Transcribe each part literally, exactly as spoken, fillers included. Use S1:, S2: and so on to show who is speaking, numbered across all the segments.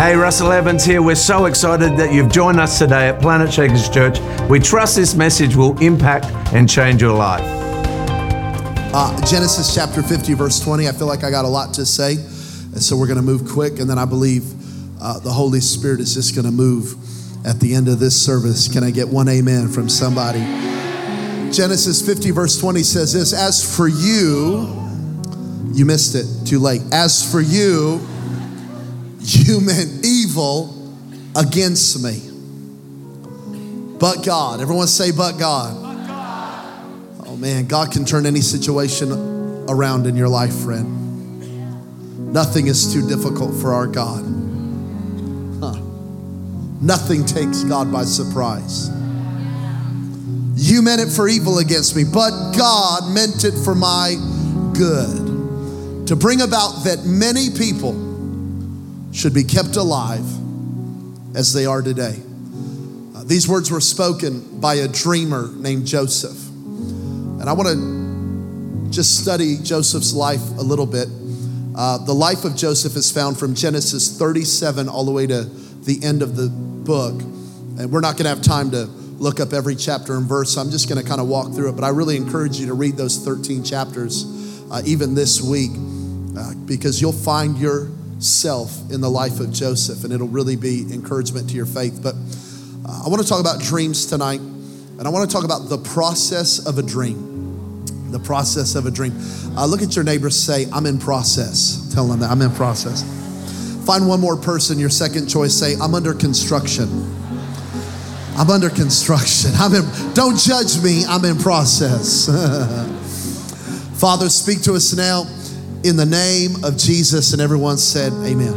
S1: Hey, Russell Evans here. We're so excited that you've joined us today at Planet Shakers Church. We trust this message will impact and change your life.
S2: Uh, Genesis chapter fifty, verse twenty. I feel like I got a lot to say, and so we're going to move quick, and then I believe uh, the Holy Spirit is just going to move at the end of this service. Can I get one amen from somebody? Genesis fifty, verse twenty says this: as for you, you missed it, too late. As for you, you meant evil against me. But God. Everyone say, but God. But God. Oh man, God can turn any situation around in your life, friend. Nothing is too difficult for our God. Huh. Nothing takes God by surprise. You meant it for evil against me, but God meant it for my good, to bring about that many people should be kept alive as they are today. Uh, these words were spoken by a dreamer named Joseph. And I want to just study Joseph's life a little bit. Uh, the life of Joseph is found from Genesis thirty-seven all the way to the end of the book. And we're not going to have time to look up every chapter and verse, so I'm just going to kind of walk through it. But I really encourage you to read those thirteen chapters uh, even this week uh, because you'll find your self in the life of Joseph, and it'll really be encouragement to your faith. But uh, I want to talk about dreams tonight, and I want to talk about the process of a dream. The process of a dream. Uh, look at your neighbor, say, I'm in process. Tell them that, I'm in process. Find one more person, your second choice, say, I'm under construction. I'm under construction. I'm in, don't judge me, I'm in process. Father, speak to us now in the name of Jesus, and everyone said amen.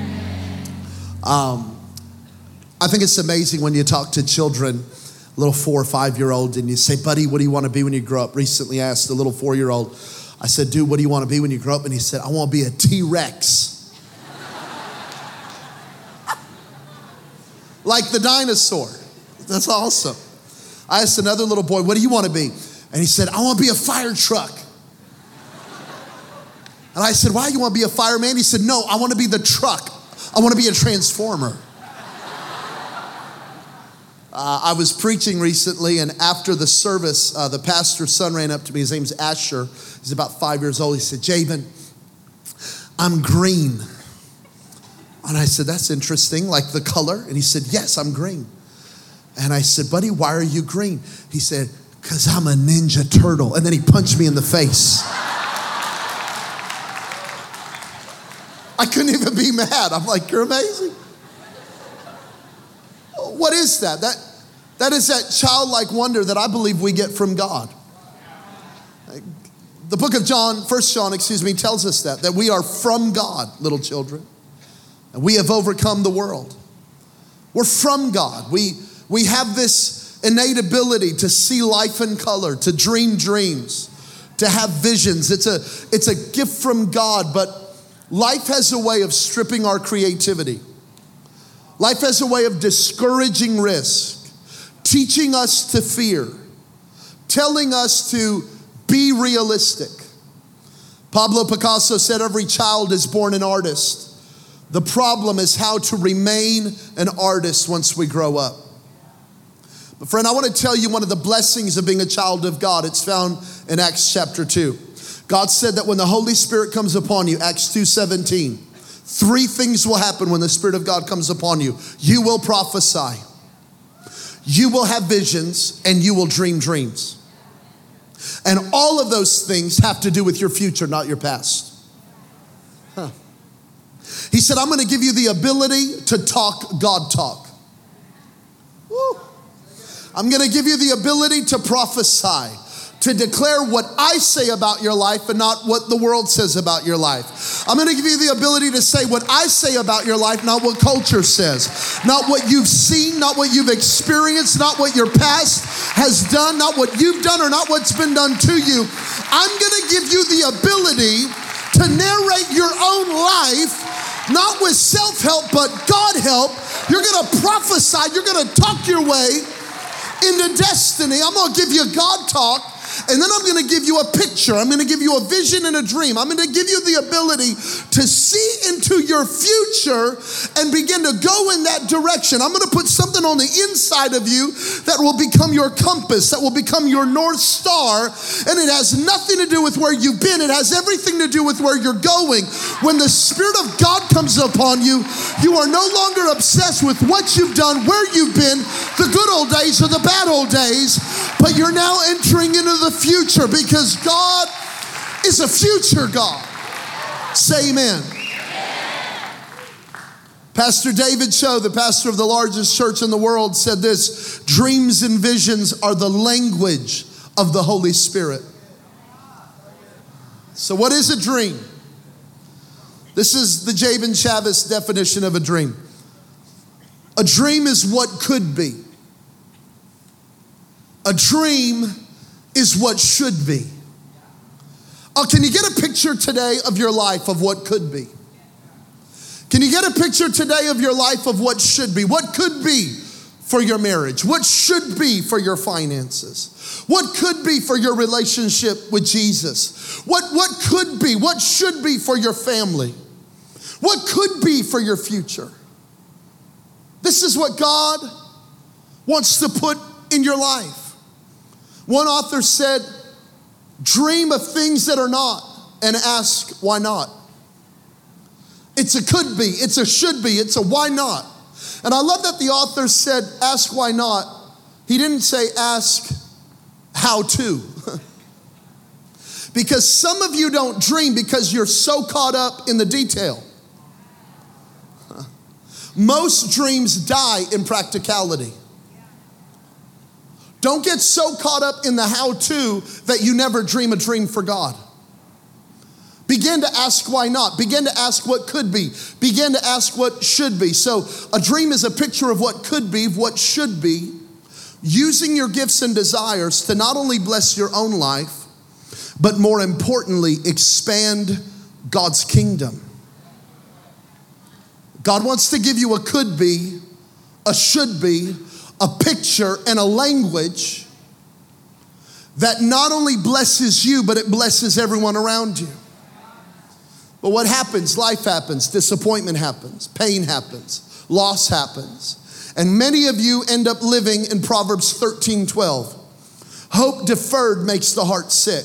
S2: Um, I think it's amazing when you talk to children, a little four or five-year-old, and you say, buddy, what do you want to be when you grow up? Recently I asked a little four-year-old, I said, dude, what do you want to be when you grow up? And he said, I want to be a T-Rex. Like the dinosaur. That's awesome. I asked another little boy, what do you want to be? And he said, I want to be a fire truck. And I said, why, you want to be a fireman? He said, no, I want to be the truck. I want to be a transformer. Uh, I was preaching recently, and after the service, uh, the pastor's son ran up to me. His name's Asher. He's about five years old. He said, Jabin, I'm green. And I said, that's interesting, like the color? And he said, yes, I'm green. And I said, buddy, why are you green? He said, because I'm a Ninja Turtle. And then he punched me in the face. I couldn't even be mad. I'm like, you're amazing. What is that? That that is that childlike wonder that I believe we get from God. The book of John, First John, excuse me, tells us that, that we are from God, little children. And we have overcome the world. We're from God. We, we have this innate ability to see life in color, to dream dreams, to have visions. It's a, it's a gift from God, but life has a way of stripping our creativity. Life has a way of discouraging risk, teaching us to fear, telling us to be realistic. Pablo Picasso said every child is born an artist. The problem is how to remain an artist once we grow up. But friend, I want to tell you one of the blessings of being a child of God. It's found in Acts chapter two. God said that when the Holy Spirit comes upon you, Acts two seventeen, three things will happen when the Spirit of God comes upon you. You will prophesy, you will have visions, and you will dream dreams. And all of those things have to do with your future, not your past. Huh. He said, I'm going to give you the ability to talk God talk. Woo. I'm going to give you the ability to prophesy, to declare what I say about your life and not what the world says about your life. I'm going to give you the ability to say what I say about your life, not what culture says, not what you've seen, not what you've experienced, not what your past has done, not what you've done or not what's been done to you. I'm going to give you the ability to narrate your own life, not with self-help, but God help. You're going to prophesy. You're going to talk your way into destiny. I'm going to give you God talk. And then I'm going to give you a picture. I'm going to give you a vision and a dream. I'm going to give you the ability to see into your future and begin to go in that direction. I'm going to put something on the inside of you that will become your compass, that will become your North Star. And it has nothing to do with where you've been. It has everything to do with where you're going. When the Spirit of God comes upon you, you are no longer obsessed with what you've done, where you've been, the good old days or the bad old days, but you're now entering into the future because God is a future God. Say amen. Pastor David Cho, the pastor of the largest church in the world, said this: dreams and visions are the language of the Holy Spirit. So what is a dream? This is the Jabin Chavis definition of a dream. A dream is what could be. A dream is what should be. Oh, can you get a picture today of your life of what could be? Can you get a picture today of your life of what should be? What could be for your marriage? What should be for your finances? What could be for your relationship with Jesus? What, what could be? What should be for your family? What could be for your future? This is what God wants to put in your life. One author said, dream of things that are not and ask why not. It's a could be, it's a should be, it's a why not. And I love that the author said, ask why not. He didn't say ask how to. Because some of you don't dream because you're so caught up in the detail. Most dreams die in practicality. Don't get so caught up in the how-to that you never dream a dream for God. Begin to ask why not. Begin to ask what could be. Begin to ask what should be. So a dream is a picture of what could be, what should be, using your gifts and desires to not only bless your own life, but more importantly, expand God's kingdom. God wants to give you a could be, a should be, a picture and a language that not only blesses you, but it blesses everyone around you. But what happens? Life happens, disappointment happens, pain happens, loss happens. And many of you end up living in Proverbs thirteen twelve. Hope deferred makes the heart sick.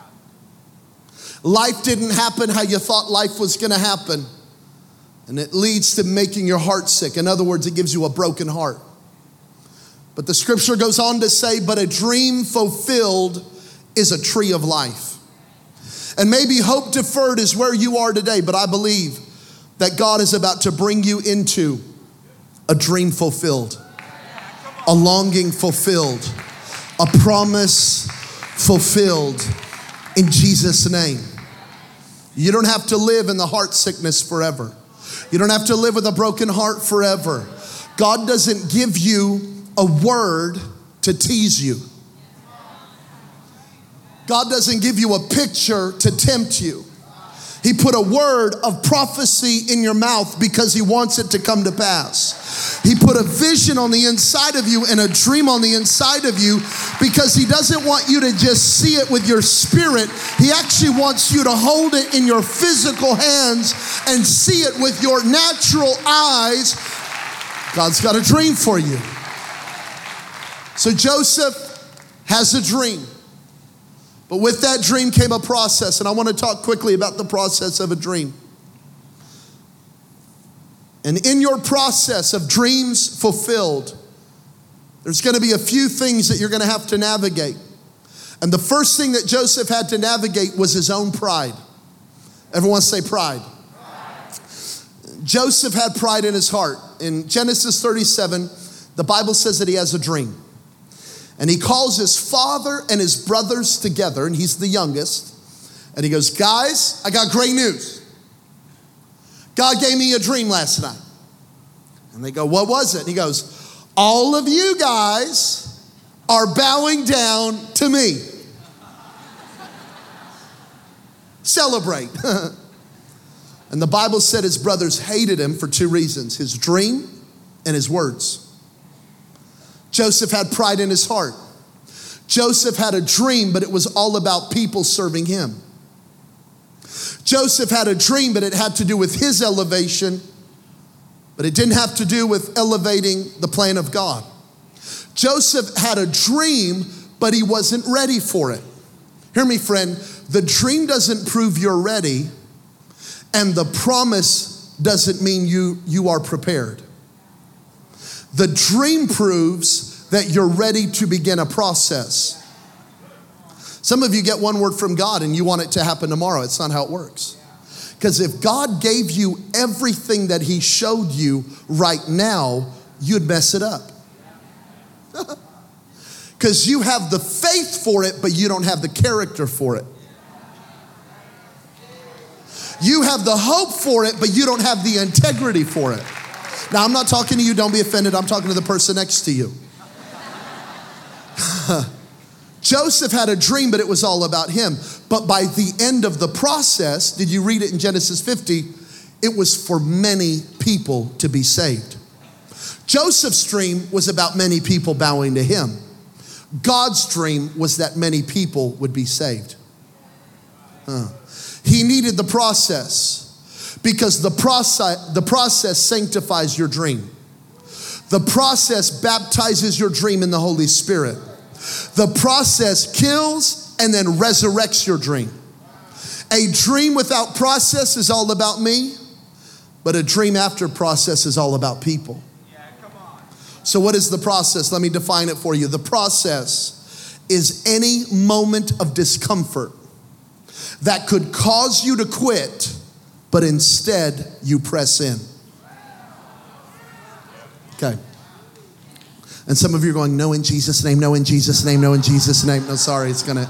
S2: Life didn't happen how you thought life was gonna happen. And it leads to making your heart sick. In other words, it gives you a broken heart. But the scripture goes on to say, but a dream fulfilled is a tree of life. And maybe hope deferred is where you are today, but I believe that God is about to bring you into a dream fulfilled, a longing fulfilled, a promise fulfilled in Jesus' name. You don't have to live in the heart sickness forever. You don't have to live with a broken heart forever. God doesn't give you a word to tease you. God doesn't give you a picture to tempt you. He put a word of prophecy in your mouth because he wants it to come to pass. He put a vision on the inside of you and a dream on the inside of you because he doesn't want you to just see it with your spirit. He actually wants you to hold it in your physical hands and see it with your natural eyes. God's got a dream for you. So Joseph has a dream. But with that dream came a process, and I want to talk quickly about the process of a dream. And in your process of dreams fulfilled, there's going to be a few things that you're going to have to navigate. And the first thing that Joseph had to navigate was his own pride. Everyone say pride. Pride. Joseph had pride in his heart. In Genesis thirty-seven, the Bible says that he has a dream. And he calls his father and his brothers together, and he's the youngest. And he goes, guys, I got great news. God gave me a dream last night. And they go, what was it? And he goes, all of you guys are bowing down to me. Celebrate. And the Bible said his brothers hated him for two reasons, his dream and his words. Joseph had pride in his heart. Joseph had a dream, but it was all about people serving him. Joseph had a dream, but it had to do with his elevation, but it didn't have to do with elevating the plan of God. Joseph had a dream, but he wasn't ready for it. Hear me, friend. The dream doesn't prove you're ready, and the promise doesn't mean you, you are prepared. The dream proves that you're ready to begin a process. Some of you get one word from God and you want it to happen tomorrow. It's not how it works. Because if God gave you everything that he showed you right now, you'd mess it up. Because you have the faith for it, but you don't have the character for it. You have the hope for it, but you don't have the integrity for it. Now, I'm not talking to you, don't be offended. I'm talking to the person next to you. Joseph had a dream, but it was all about him. But by the end of the process, did you read it in Genesis fifty? It was for many people to be saved. Joseph's dream was about many people bowing to him. God's dream was that many people would be saved. Huh. He needed the process because the process, the process sanctifies your dream. The process baptizes your dream in the Holy Spirit. The process kills and then resurrects your dream. A dream without process is all about me, but a dream after process is all about people.
S3: Yeah, come on.
S2: So what is the process? Let me define it for you. The process is any moment of discomfort that could cause you to quit, but instead you press in. Okay. And some of you are going, no, in Jesus' name, no, in Jesus' name, no, in Jesus' name. No, sorry, it's gonna.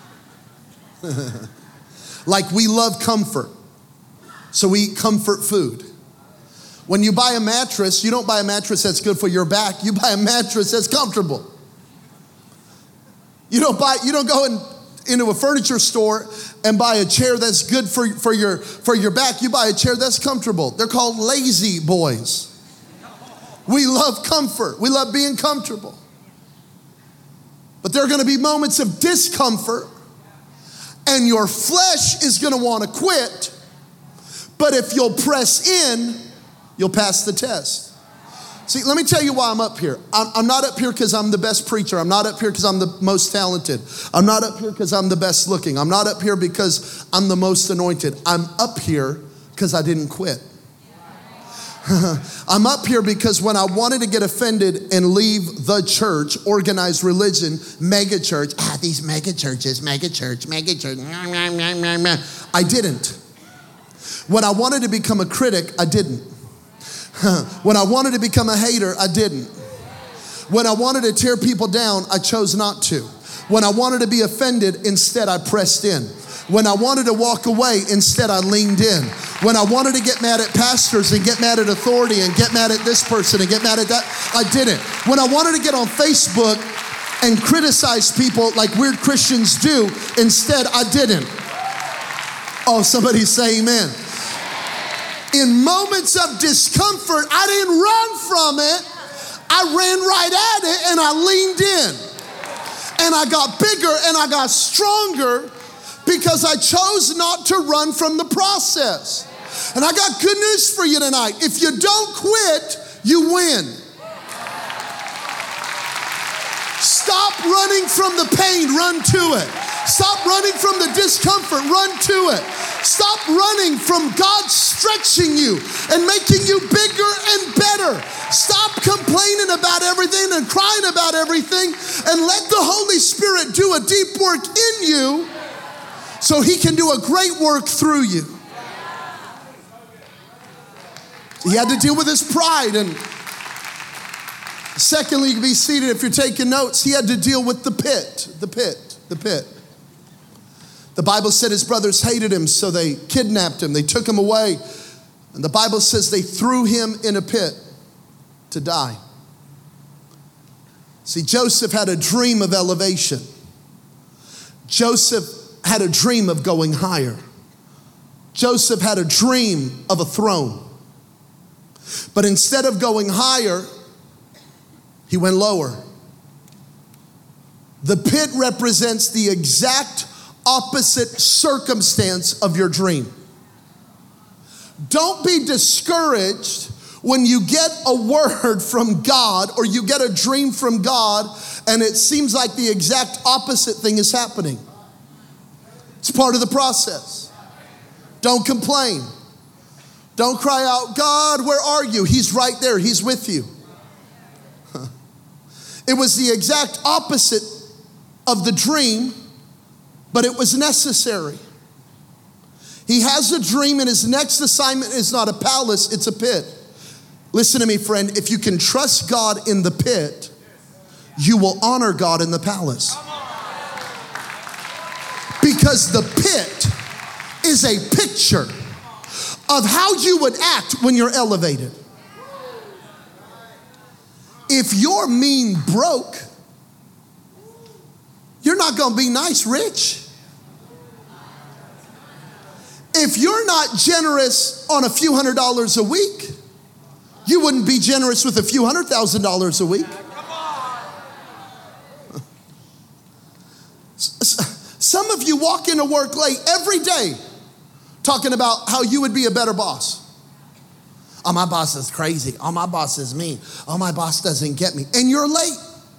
S2: Like we love comfort, so we eat comfort food. When you buy a mattress, you don't buy a mattress that's good for your back. You buy a mattress that's comfortable. You don't buy, you don't go in, into a furniture store and buy a chair that's good for, for your for your back. You buy a chair that's comfortable. They're called lazy boys. We love comfort. We love being comfortable. But there are going to be moments of discomfort, and your flesh is going to want to quit. But if you'll press in, you'll pass the test. See, let me tell you why I'm up here. I'm, I'm not up here because I'm the best preacher. I'm not up here because I'm the most talented. I'm not up here because I'm the best looking. I'm not up here because I'm the most anointed. I'm up here because I didn't quit. I'm up here because when I wanted to get offended and leave the church, organized religion, mega church, ah, these mega churches, mega church, mega church, nah, nah, nah, nah, nah. I didn't. When I wanted to become a critic, I didn't. When I wanted to become a hater, I didn't. When I wanted to tear people down, I chose not to. When I wanted to be offended, instead I pressed in. When I wanted to walk away, instead I leaned in. When I wanted to get mad at pastors and get mad at authority and get mad at this person and get mad at that, I didn't. When I wanted to get on Facebook and criticize people like weird Christians do, instead I didn't. Oh, somebody say amen. In moments of discomfort, I didn't run from it. I ran right at it and I leaned in. And I got bigger and I got stronger because I chose not to run from the process. And I got good news for you tonight. If you don't quit, you win. Stop running from the pain, run to it. Stop running from the discomfort, run to it. Stop running from God stretching you and making you bigger and better. Stop complaining about everything and crying about everything and let the Holy Spirit do a deep work in you so he can do a great work through you. He had to deal with his pride. And secondly, you can be seated if you're taking notes. He had to deal with the pit, the pit, the pit. The Bible said his brothers hated him, so they kidnapped him. They took him away. And the Bible says they threw him in a pit to die. See, Joseph had a dream of elevation. Joseph had a dream of going higher. Joseph had a dream of a throne. But instead of going higher, he went lower. The pit represents the exact opposite circumstance of your dream. Don't be discouraged when you get a word from God or you get a dream from God and it seems like the exact opposite thing is happening. It's part of the process. Don't complain. Don't cry out, God, where are you? He's right there. He's with you. It was the exact opposite of the dream, but it was necessary. He has a dream and his next assignment is not a palace, it's a pit. Listen to me, friend. If you can trust God in the pit, you will honor God in the palace. Because the pit is a picture of how you would act when you're elevated. If you're mean broke, you're not going to be nice rich. If you're not generous on a few hundred dollars a week, you wouldn't be generous with a few hundred thousand dollars a week. Some of you walk into work late every day talking about how you would be a better boss. Oh, my boss is crazy. Oh, my boss is mean. Oh, my boss doesn't get me. And you're late.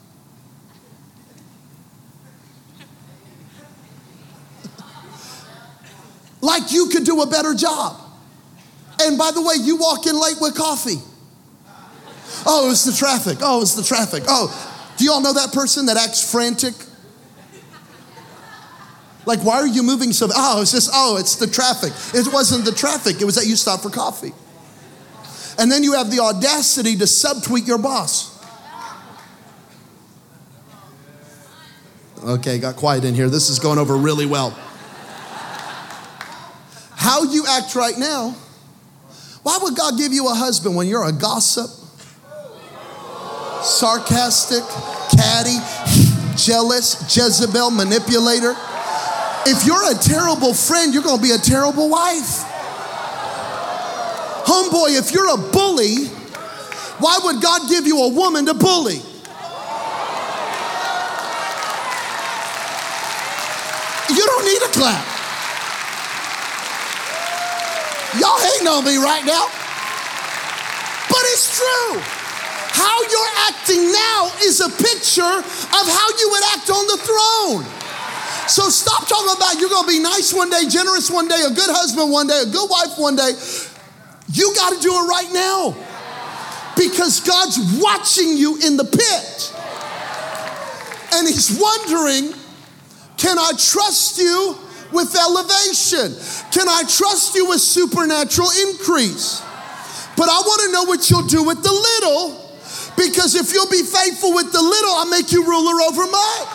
S2: Like you could do a better job. And by the way, you walk in late with coffee. Oh, it's the traffic. Oh, it's the traffic. Oh, do you all know that person that acts frantic? Like, why are you moving so? Oh, it's just, oh, it's the traffic. It wasn't the traffic. It was that you stopped for coffee. And then you have the audacity to subtweet your boss. Okay, got quiet in here. This is going over really well. How you act right now. Why would God give you a husband when you're a gossip, sarcastic, catty, jealous, Jezebel, manipulator? If you're a terrible friend, you're going to be a terrible wife. Homeboy, if you're a bully, why would God give you a woman to bully? You don't need a clap. Y'all hating on me right now. But it's true. How you're acting now is a picture of how you would act on the throne. So stop talking about you're going to be nice one day, generous one day, a good husband one day, a good wife one day. You got to do it right now. Because God's watching you in the pit. And he's wondering, can I trust you with elevation? Can I trust you with supernatural increase? But I want to know what you'll do with the little, because if you'll be faithful with the little, I'll make you ruler over much.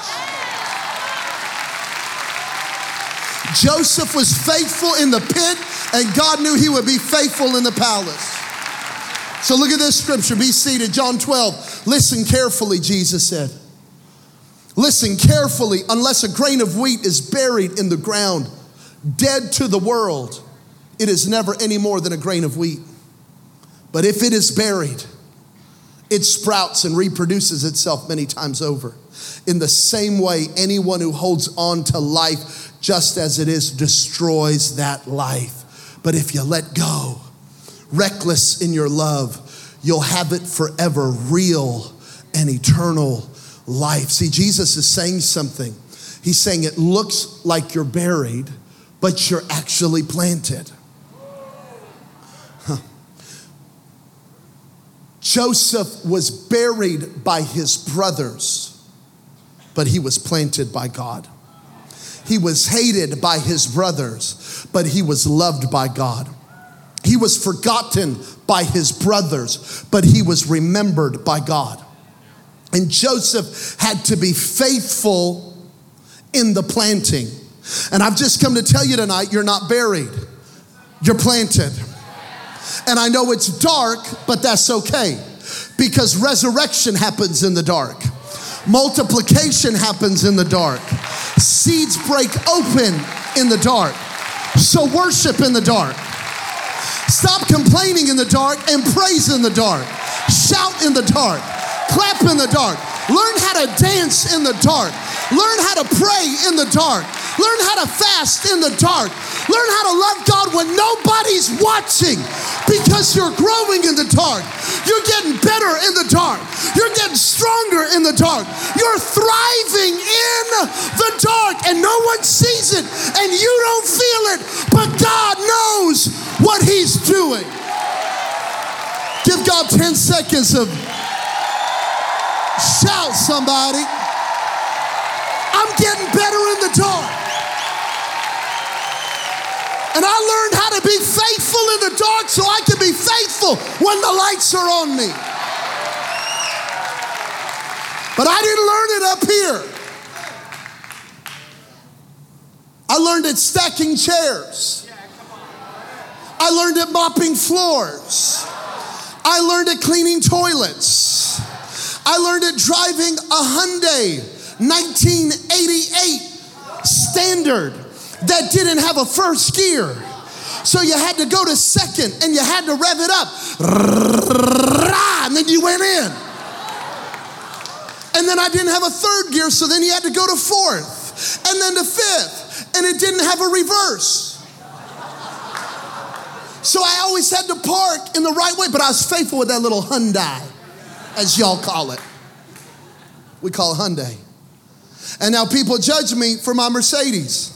S2: Joseph was faithful in the pit, and God knew he would be faithful in the palace. So look at this scripture. Be seated. John twelve. Listen carefully, Jesus said. Listen carefully. Unless a grain of wheat is buried in the ground, dead to the world, it is never any more than a grain of wheat. But if it is buried, it sprouts and reproduces itself many times over. In the same way, anyone who holds on to life just as it is destroys that life. But if you let go, reckless in your love, you'll have it forever, real and eternal life. See, Jesus is saying something. He's saying it looks like you're buried, but you're actually planted. Huh. Joseph was buried by his brothers, but he was planted by God. He was hated by his brothers, but he was loved by God. He was forgotten by his brothers, but he was remembered by God. And Joseph had to be faithful in the planting. And I've just come to tell you tonight, you're not buried. You're planted. And I know it's dark, but that's okay. Because resurrection happens in the dark. Multiplication happens in the dark. Seeds break open in the dark. So worship in the dark. Stop complaining in the dark and praise in the dark. Shout in the dark. Clap in the dark. Learn how to dance in the dark. Learn how to pray in the dark. Learn how to fast in the dark. Learn how to love God when nobody's watching, because you're growing in the dark. You're getting better in the dark. You're getting stronger in the dark. You're thriving in the dark, and no one sees it, and you don't feel it, but God knows what He's doing. Give God ten seconds of shout, somebody. I'm getting better in the dark. And I learned how to be faithful in the dark so I can be faithful when the lights are on me. But I didn't learn it up here. I learned it stacking chairs. I learned it mopping floors. I learned it cleaning toilets. I learned it driving a Hyundai nineteen eighty-eight Standard that didn't have a first gear. So you had to go to second and you had to rev it up. And then you went in. And then I didn't have a third gear, so then you had to go to fourth. And then to fifth. And it didn't have a reverse. So I always had to park in the right way, but I was faithful with that little Hyundai, as y'all call it. We call it Hyundai. And now people judge me for my Mercedes.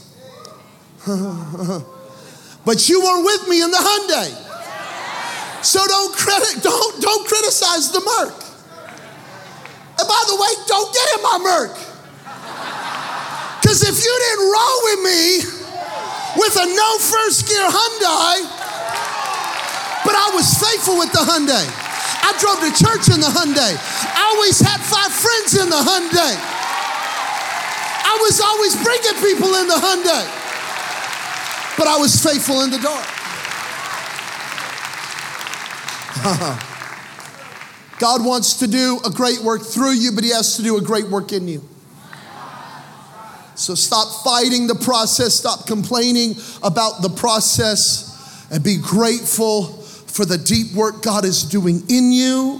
S2: But you weren't with me in the Hyundai. So don't credit, don't, don't criticize the Merc. And by the way, don't get in my Merc. Because if you didn't roll with me with a no first gear Hyundai, but I was faithful with the Hyundai. I drove to church in the Hyundai. I always had five friends in the Hyundai. I was always bringing people in the Hyundai. But I was faithful in the dark. God wants to do a great work through you, but He has to do a great work in you. So stop fighting the process. Stop complaining about the process, and be grateful for the deep work God is doing in you.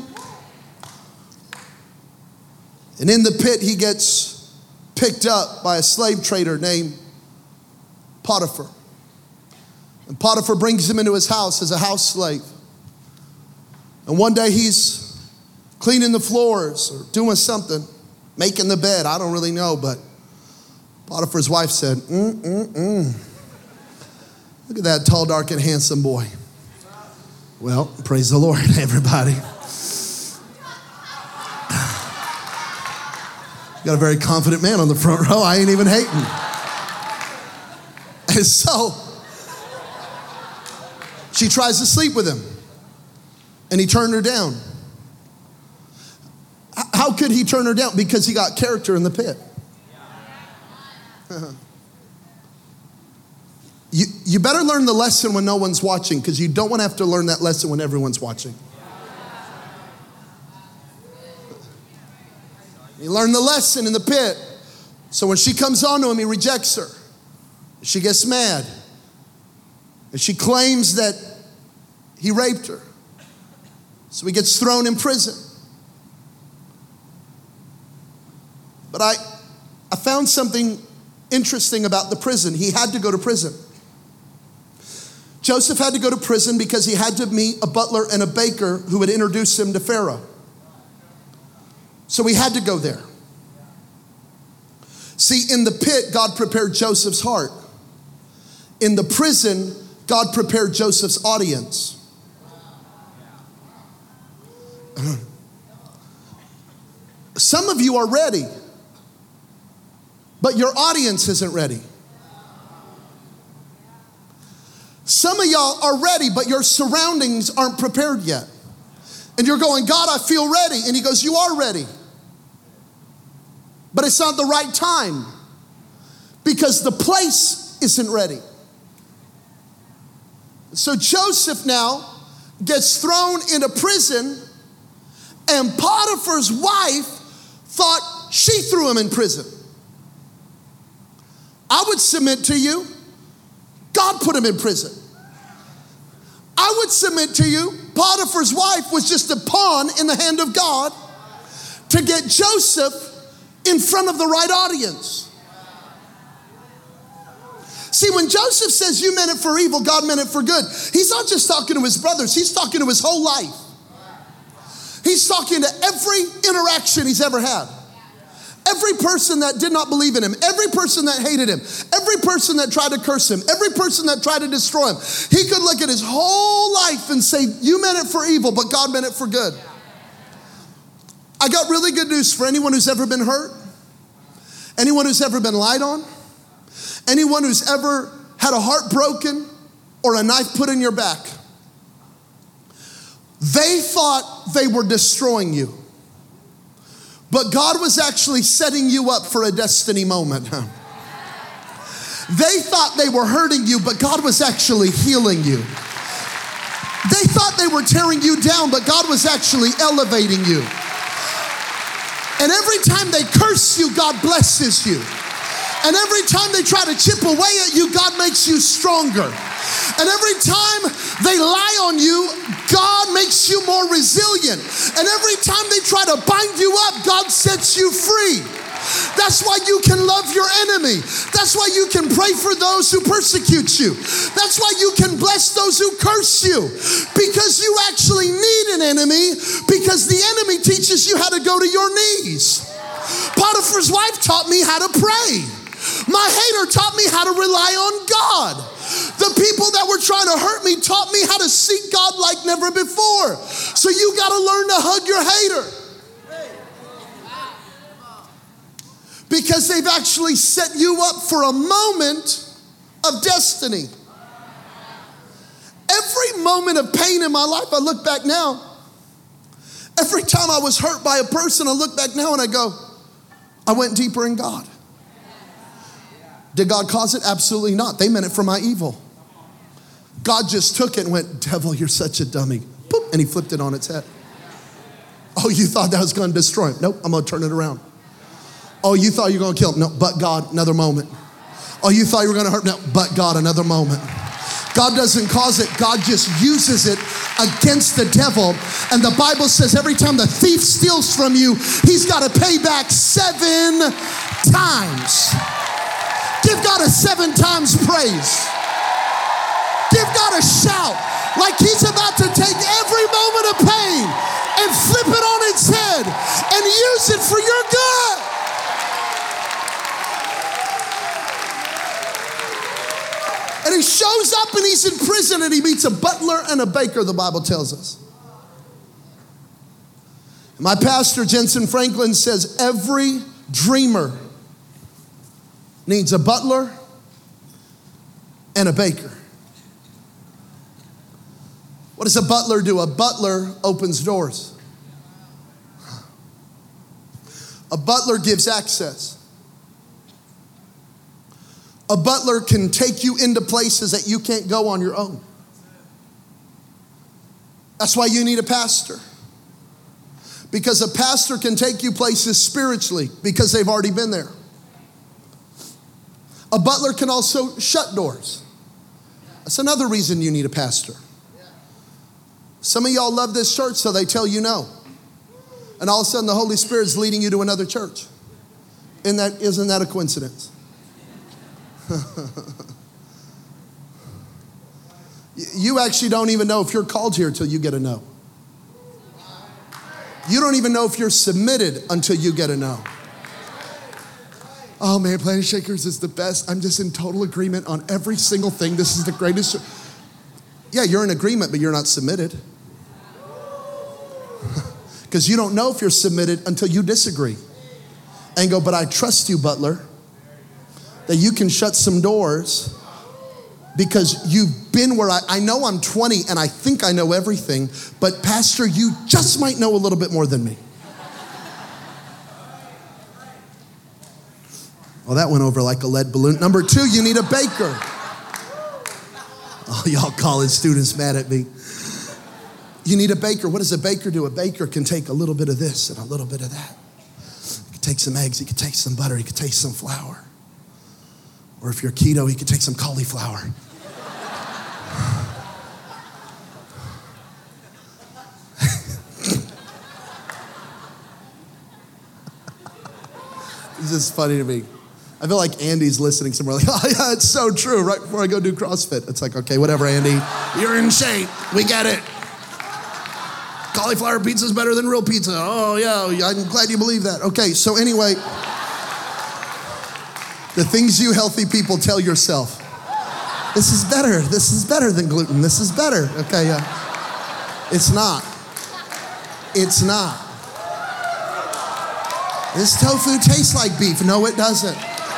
S2: And in the pit, he gets picked up by a slave trader named Potiphar. And Potiphar brings him into his house as a house slave. And one day he's cleaning the floors or doing something, making the bed. I don't really know, but Potiphar's wife said, mm, mm, mm. Look at that tall, dark, and handsome boy. Well, praise the Lord, everybody. Got a very confident man on the front row. I ain't even hating. And so she tries to sleep with him, and he turned her down. How could he turn her down? Because he got character in the pit. You, you better learn the lesson when no one's watching, because you don't want to have to learn that lesson when everyone's watching. You learn the lesson in the pit. So when she comes on to him, he rejects her. She gets mad. And she claims that he raped her. So he gets thrown in prison. But I, I found something interesting about the prison. He had to go to prison. Joseph had to go to prison because he had to meet a butler and a baker who would introduce him to Pharaoh. So he had to go there. See, in the pit, God prepared Joseph's heart. In the prison, God prepared Joseph's audience. Some of you are ready, but your audience isn't ready. Some of y'all are ready, but your surroundings aren't prepared yet. And you're going, God, I feel ready. And he goes, you are ready. But it's not the right time because the place isn't ready. So Joseph now gets thrown into prison, and Potiphar's wife thought she threw him in prison. I would submit to you, God put him in prison. I would submit to you, Potiphar's wife was just a pawn in the hand of God to get Joseph in front of the right audience. See, when Joseph says you meant it for evil, God meant it for good, he's not just talking to his brothers, he's talking to his whole life. He's talking to every interaction he's ever had. Every person that did not believe in him, every person that hated him, every person that tried to curse him, every person that tried to destroy him. He could look at his whole life and say, you meant it for evil, but God meant it for good. I got really good news for anyone who's ever been hurt, anyone who's ever been lied on, anyone who's ever had a heart broken or a knife put in your back. They thought they were destroying you. But God was actually setting you up for a destiny moment. They thought they were hurting you, but God was actually healing you. They thought they were tearing you down, but God was actually elevating you. And every time they curse you, God blesses you. And every time they try to chip away at you, God makes you stronger. And every time they lie on you, God makes you more resilient. And every time they try to bind you up, God sets you free. That's why you can love your enemy. That's why you can pray for those who persecute you. That's why you can bless those who curse you. Because you actually need an enemy, because the enemy teaches you how to go to your knees. Potiphar's wife taught me how to pray. My hater taught me how to rely on God. The people that were trying to hurt me taught me how to seek God like never before. So you got to learn to hug your hater. Because they've actually set you up for a moment of destiny. Every moment of pain in my life, I look back now. Every time I was hurt by a person, I look back now and I go, I went deeper in God. Did God cause it? Absolutely not. They meant it for my evil. God just took it and went, devil, you're such a dummy. Boop, and he flipped it on its head. Oh, you thought that was going to destroy him? Nope, I'm going to turn it around. Oh, you thought you were going to kill him? No, but God, another moment. Oh, you thought you were going to hurt him? No, but God, another moment. God doesn't cause it. God just uses it against the devil. And the Bible says every time the thief steals from you, he's got to pay back seven times. Give God a seven times praise. Give God a shout like he's about to take every moment of pain and flip it on its head and use it for your good. And he shows up and he's in prison and he meets a butler and a baker, the Bible tells us. My pastor, Jensen Franklin, says every dreamer needs a butler and a baker. What does a butler do? A butler opens doors. A butler gives access. A butler can take you into places that you can't go on your own. That's why you need a pastor. Because a pastor can take you places spiritually because they've already been there. A butler can also shut doors. That's another reason you need a pastor. Some of y'all love this church, so they tell you no. And all of a sudden the Holy Spirit is leading you to another church. Isn't that, isn't that a coincidence? You actually don't even know if you're called here until you get a no. You don't even know if you're submitted until you get a no. Oh man, Planet Shakers is the best. I'm just in total agreement on every single thing. This is the greatest. Yeah, you're in agreement, but you're not submitted. Because you don't know if you're submitted until you disagree. And go, but I trust you, butler, that you can shut some doors because you've been where I, I know I'm twenty and I think I know everything, but pastor, you just might know a little bit more than me. Well, that went over like a lead balloon. Number two, you need a baker. Oh, y'all college students mad at me. You need a baker. What does a baker do? A baker can take a little bit of this and a little bit of that. He could take some eggs. He could take some butter. He could take some flour. Or if you're keto, he could take some cauliflower. It's just funny to me. I feel like Andy's listening somewhere like, oh yeah, it's so true. Right before I go do CrossFit. It's like, okay, whatever, Andy. You're in shape. We get it. Cauliflower pizza is better than real pizza. Oh yeah, I'm glad you believe that. Okay, so anyway, the things you healthy people tell yourself. This is better. This is better than gluten. This is better. Okay, yeah. It's not. It's not. This tofu tastes like beef. No, it doesn't.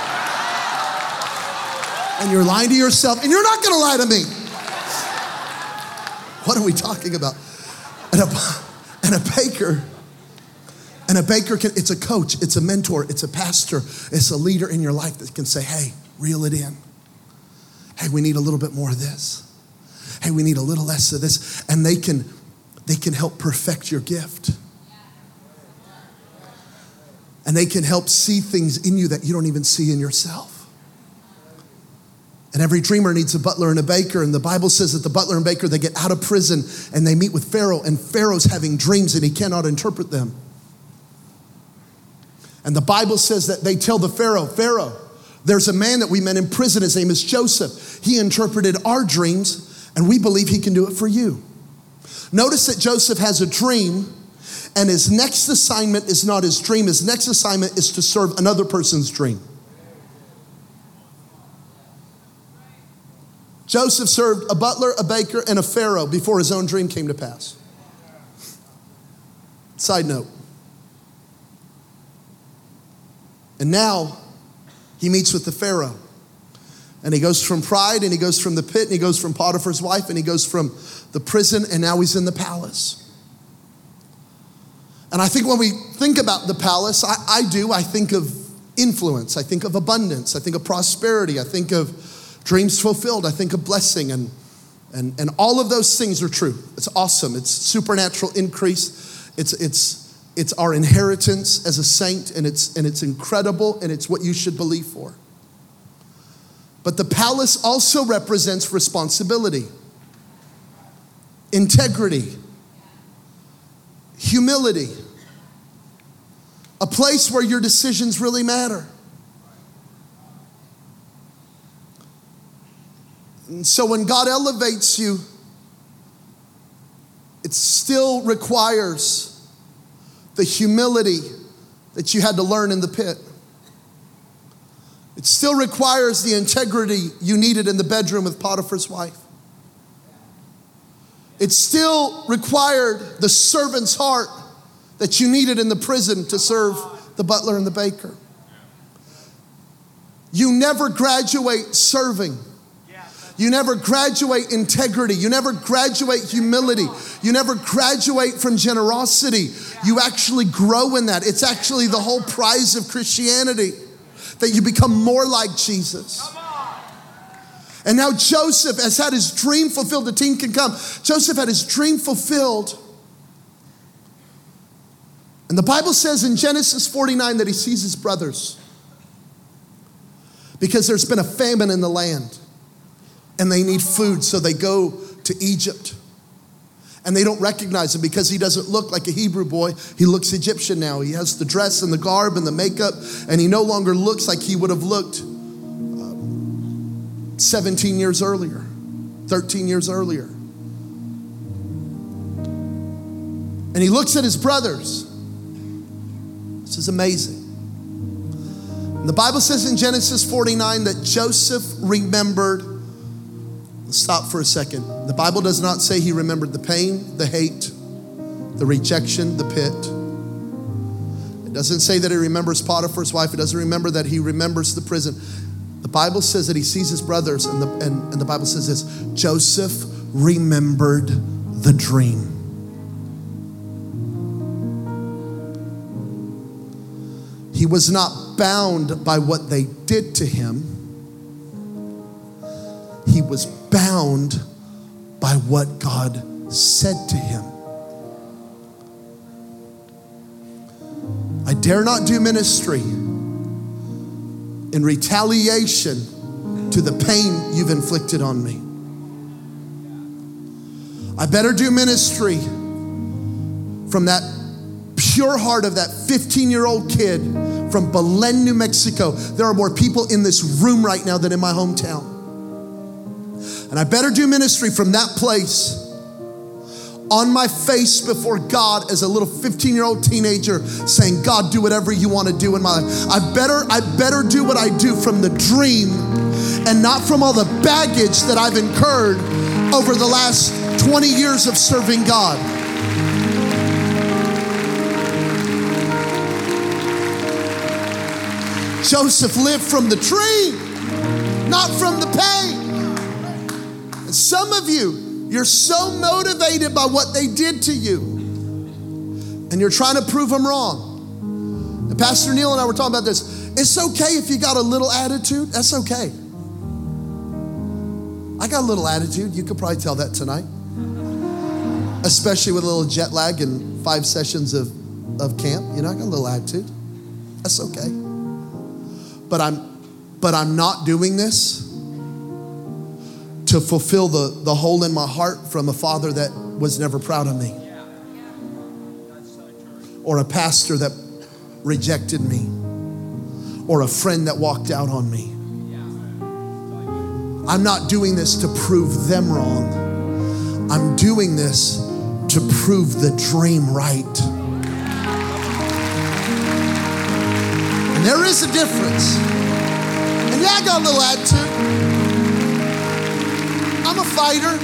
S2: And you're lying to yourself, and you're not gonna lie to me. What are we talking about? And a, and a baker, and a baker can, it's a coach, it's a mentor, it's a pastor, it's a leader in your life that can say, hey, reel it in. Hey, we need a little bit more of this. Hey, we need a little less of this. And they can, they can help perfect your gift. And they can help see things in you that you don't even see in yourself. And every dreamer needs a butler and a baker. And the Bible says that the butler and baker, they get out of prison and they meet with Pharaoh. And Pharaoh's having dreams and he cannot interpret them. And the Bible says that they tell the Pharaoh, Pharaoh, there's a man that we met in prison. His name is Joseph. He interpreted our dreams and we believe he can do it for you. Notice that Joseph has a dream and his next assignment is not his dream. His next assignment is to serve another person's dream. Joseph served a butler, a baker, and a Pharaoh before his own dream came to pass. Side note. And now he meets with the Pharaoh. And he goes from pride, and he goes from the pit, and he goes from Potiphar's wife, and he goes from the prison, and now he's in the palace. And I think when we think about the palace, I, I do, I think of influence. I think of abundance. I think of prosperity. I think of dreams fulfilled. I think of blessing. And, and, and all of those things are true. It's awesome. It's supernatural increase. It's, it's, it's our inheritance as a saint, and it's, and it's incredible, and it's what you should believe for. But the palace also represents responsibility, integrity, humility, a place where your decisions really matter. And so when God elevates you, it still requires the humility that you had to learn in the pit. It still requires the integrity you needed in the bedroom with Potiphar's wife. It still required the servant's heart that you needed in the prison to serve the butler and the baker. You never graduate serving. You never graduate integrity. You never graduate humility. You never graduate from generosity. You actually grow in that. It's actually the whole prize of Christianity, that you become more like Jesus. And now Joseph has had his dream fulfilled. The team can come. Joseph had his dream fulfilled. And the Bible says in Genesis forty-nine that he sees his brothers because there's been a famine in the land and they need food, so they go to Egypt. And they don't recognize him because he doesn't look like a Hebrew boy. He looks Egyptian now. He has the dress and the garb and the makeup, and he no longer looks like he would have looked uh, seventeen years earlier, thirteen years earlier. And he looks at his brothers. This is amazing. And the Bible says in Genesis forty-nine that Joseph remembered. Let's stop for a second. The Bible does not say he remembered the pain, the hate, the rejection, the pit. It doesn't say that he remembers Potiphar's wife. It doesn't remember that he remembers the prison. The Bible says that he sees his brothers, and the, and, and the Bible says this: Joseph remembered the dream. He was not bound by what they did to him. He was bound by what God said to him. I dare not do ministry in retaliation to the pain you've inflicted on me. I better do ministry from that pure heart of that fifteen-year-old kid from Belen, New Mexico. There are more people in this room right now than in my hometown. And I better do ministry from that place, on my face before God as a little fifteen-year-old teenager saying, God, do whatever you want to do in my life. I better, I better do what I do from the dream and not from all the baggage that I've incurred over the last twenty years of serving God. Joseph lived from the dream, not from the pain. And some of you, you're so motivated by what they did to you, and you're trying to prove them wrong. And Pastor Neil and I were talking about this. It's okay if you got a little attitude. That's okay. I got a little attitude. You could probably tell that tonight, especially with a little jet lag and five sessions of, of camp. You know, I got a little attitude. That's okay. But I'm, but I'm not doing this to fulfill the, the hole in my heart from a father that was never proud of me, or a pastor that rejected me, or a friend that walked out on me. I'm not doing this to prove them wrong. I'm doing this to prove the dream right. And there is a difference. And yeah, I got a little attitude. I'm a fighter.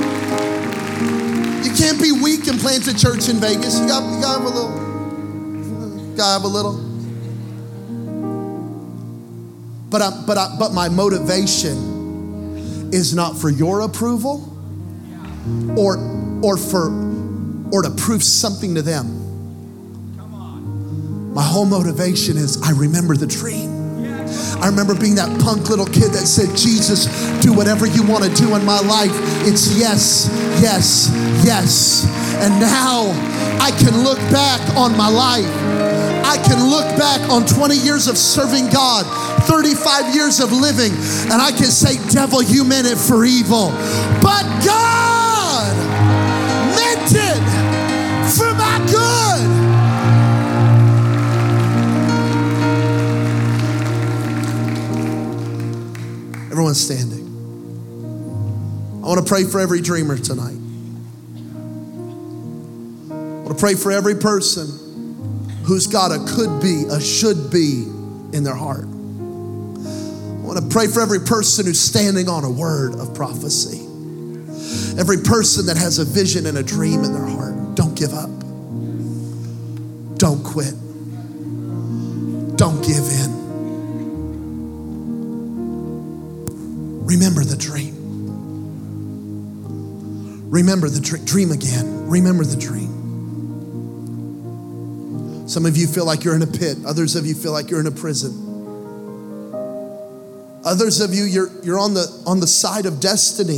S2: You can't be weak and plant a church in Vegas. You got, you got to have a little. You got to have a little. But I, but I, but my motivation is not for your approval, or or for or to prove something to them. My whole motivation is I remember the dream. I remember being that punk little kid that said, Jesus, do whatever you want to do in my life. It's yes, yes, yes. And now I can look back on my life. I can look back on twenty years of serving God, thirty-five years of living, and I can say, devil, you meant it for evil. But God meant it for my good. Everyone's standing. I want to pray for every dreamer tonight. I want to pray for every person who's got a could be, a should be in their heart. I want to pray for every person who's standing on a word of prophecy. Every person that has a vision and a dream in their heart. Don't give up. Don't quit. Don't give in. Remember the dream. Remember the dream. Dream again. Remember the dream. Some of you feel like you're in a pit. Others of you feel like you're in a prison. Others of you, you're, you're on the, on the side of destiny.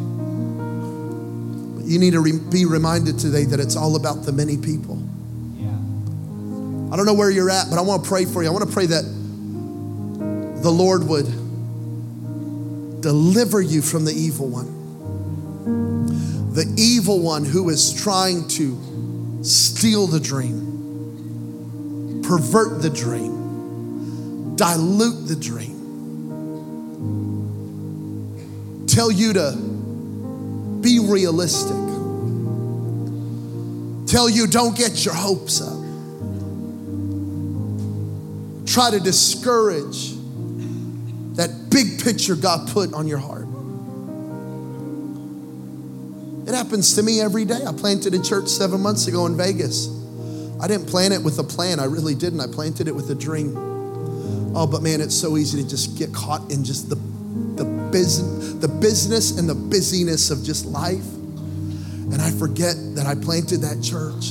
S2: But you need to re- be reminded today that it's all about the many people. Yeah. I don't know where you're at, but I want to pray for you. I want to pray that the Lord would deliver you from the evil one. The evil one who is trying to steal the dream, pervert the dream, dilute the dream, tell you to be realistic, tell you don't get your hopes up, try to discourage that big picture God put on your heart. It happens to me every day. I planted a church seven months ago in Vegas. I didn't plant it with a plan. I really didn't. I planted it with a dream. Oh, but man, it's so easy to just get caught in just the the business, the business and the busyness of just life. And I forget that I planted that church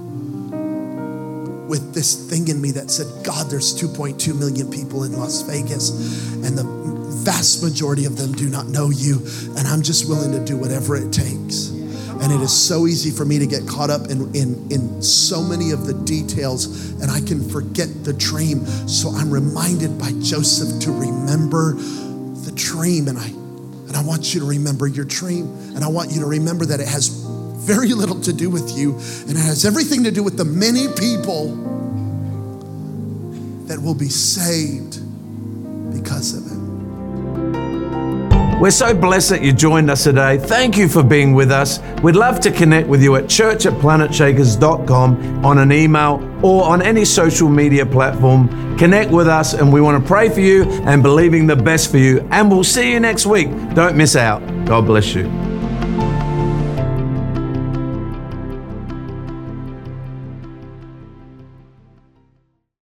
S2: with this thing in me that said, God, there's two point two million people in Las Vegas, and the vast majority of them do not know you, and I'm just willing to do whatever it takes. And it is so easy for me to get caught up in, in, in so many of the details, and I can forget the dream. So I'm reminded by Joseph to remember the dream, and I and I want you to remember your dream, and I want you to remember that it has very little to do with you, and it has everything to do with the many people that will be saved because of it.
S1: We're so blessed that you joined us today. Thank you for being with us. We'd love to connect with you at church at planet shakers dot com on an email or on any social media platform. Connect with us, and we want to pray for you and believing the best for you. And we'll see you next week. Don't miss out. God bless you.